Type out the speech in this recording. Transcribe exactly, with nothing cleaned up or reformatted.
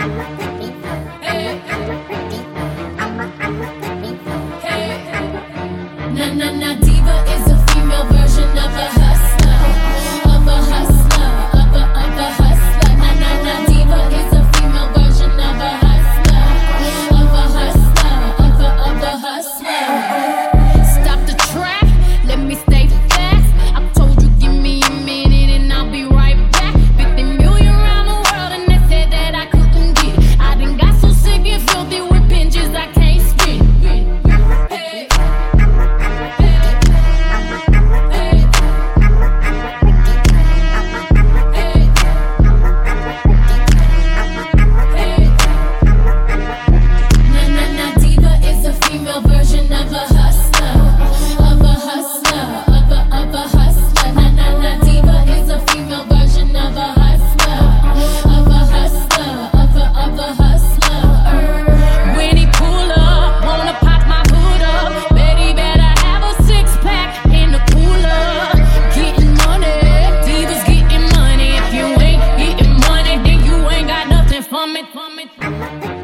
Na na na diva is a female version of a hustler, of a hustler, of a of a hustler. Na na na diva is a female version of a hustler, of a hustler, of a of a hustler. Stop the track, let me stay fast. I told you give me a minute and I'll be right back. fifty million around the world and they said that I couldn't get it. I done got so sick and filthy with binges I can't spit. Hey. Version of a hustler, of a hustler, of a of a hustler. Na na na diva is a female version of a hustler, of a hustler, of a of a hustler. When he pull up, wanna pop my hood up. Bet he better have a six pack in the cooler. Getting money, divas getting money. If you ain't getting money, then you ain't got nothing from it. From it.